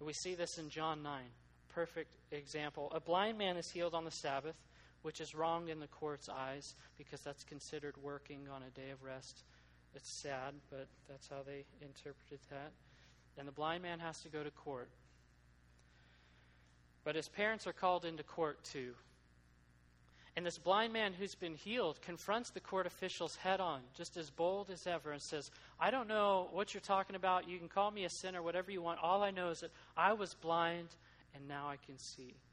We see this in John 9. Perfect example. A blind man is healed on the Sabbath, which is wrong in the court's eyes because that's considered working on a day of rest. It's sad, but that's how they interpreted that. And the blind man has to go to court. But his parents are called into court too. And this blind man who's been healed confronts the court officials head on, just as bold as ever, and says, I don't know what you're talking about. You can call me a sinner, whatever you want. All I know is that I was blind and now I can see.